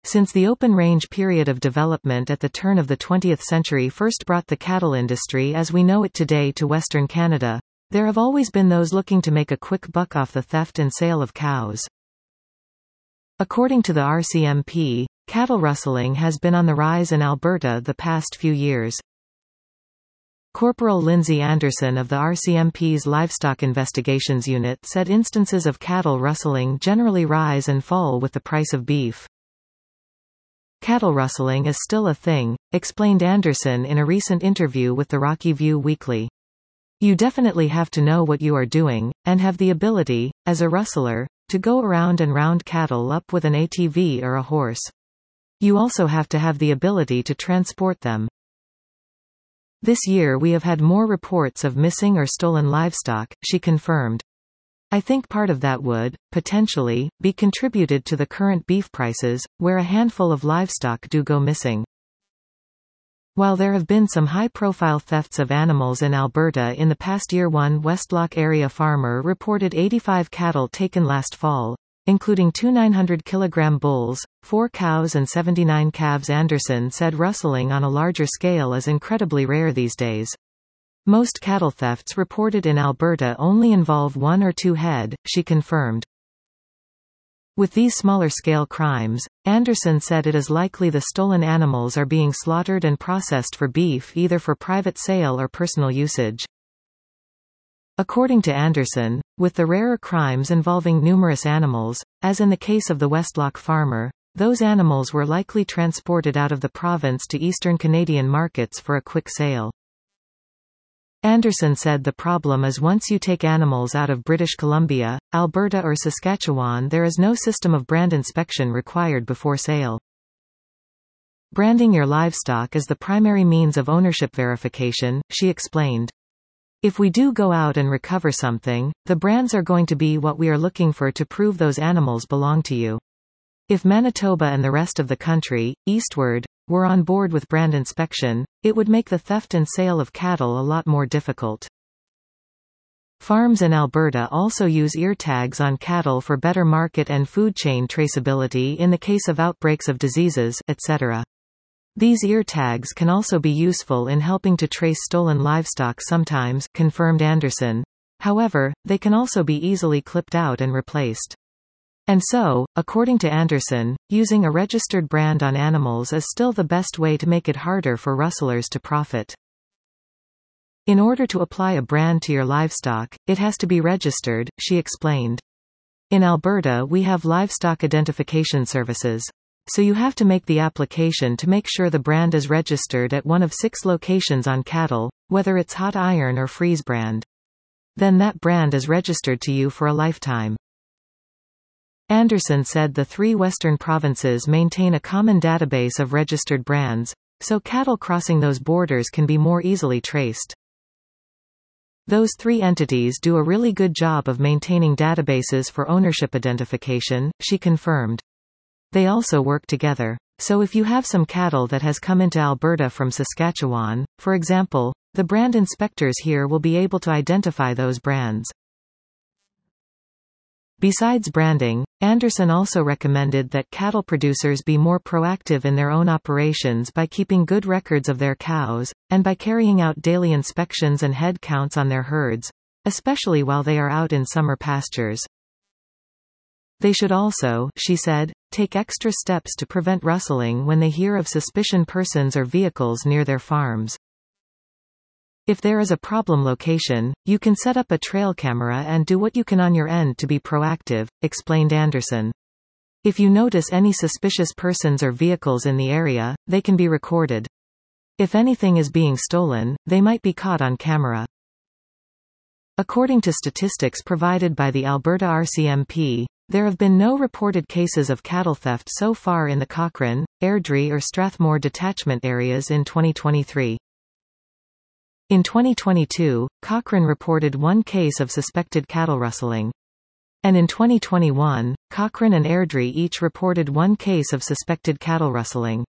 Since the open-range period of development at the turn of the 20th century first brought the cattle industry as we know it today to Western Canada, there have always been those looking to make a quick buck off the theft and sale of cows. According to the RCMP, cattle rustling has been on the rise in Alberta the past few years. Corporal Lindsay Anderson of the RCMP's Livestock Investigations Unit said instances of cattle rustling generally rise and fall with the price of beef. Cattle rustling is still a thing, explained Anderson in a recent interview with the Rocky View Weekly. You definitely have to know what you are doing, and have the ability, as a rustler, to go around and round cattle up with an ATV or a horse. You also have to have the ability to transport them. This year we have had more reports of missing or stolen livestock, she confirmed. I think part of that would, potentially, be contributed to the current beef prices, where a handful of livestock do go missing. While there have been some high-profile thefts of animals in Alberta in the past year, one Westlock area farmer reported 85 cattle taken last fall, including 2 900-kilogram bulls, 4 cows and 79 calves. Anderson said rustling on a larger scale is incredibly rare these days. Most cattle thefts reported in Alberta only involve 1 or 2 head, she confirmed. With these smaller-scale crimes, Anderson said it is likely the stolen animals are being slaughtered and processed for beef either for private sale or personal usage. According to Anderson, with the rarer crimes involving numerous animals, as in the case of the Westlock farmer, those animals were likely transported out of the province to eastern Canadian markets for a quick sale. Anderson said the problem is once you take animals out of British Columbia, Alberta or Saskatchewan, there is no system of brand inspection required before sale. Branding your livestock is the primary means of ownership verification, she explained. If we do go out and recover something, the brands are going to be what we are looking for to prove those animals belong to you. If Manitoba and the rest of the country, eastward, were on board with brand inspection, it would make the theft and sale of cattle a lot more difficult. Farms in Alberta also use ear tags on cattle for better market and food chain traceability in the case of outbreaks of diseases, etc. These ear tags can also be useful in helping to trace stolen livestock sometimes, confirmed Anderson. However, they can also be easily clipped out and replaced. And so, according to Anderson, using a registered brand on animals is still the best way to make it harder for rustlers to profit. In order to apply a brand to your livestock, it has to be registered, she explained. In Alberta we have livestock identification services. So you have to make the application to make sure the brand is registered at one of 6 locations on cattle, whether it's hot iron or freeze brand. Then that brand is registered to you for a lifetime. Anderson said the 3 western provinces maintain a common database of registered brands, so cattle crossing those borders can be more easily traced. Those 3 entities do a really good job of maintaining databases for ownership identification, she confirmed. They also work together. So if you have some cattle that has come into Alberta from Saskatchewan, for example, the brand inspectors here will be able to identify those brands. Besides branding, Anderson also recommended that cattle producers be more proactive in their own operations by keeping good records of their cows, and by carrying out daily inspections and head counts on their herds, especially while they are out in summer pastures. They should also, she said, take extra steps to prevent rustling when they hear of suspicious persons or vehicles near their farms. If there is a problem location, you can set up a trail camera and do what you can on your end to be proactive, explained Anderson. If you notice any suspicious persons or vehicles in the area, they can be recorded. If anything is being stolen, they might be caught on camera. According to statistics provided by the Alberta RCMP, there have been no reported cases of cattle theft so far in the Cochrane, Airdrie or Strathmore detachment areas in 2023. In 2022, Cochrane reported 1 case of suspected cattle rustling. And in 2021, Cochrane and Airdrie each reported 1 case of suspected cattle rustling.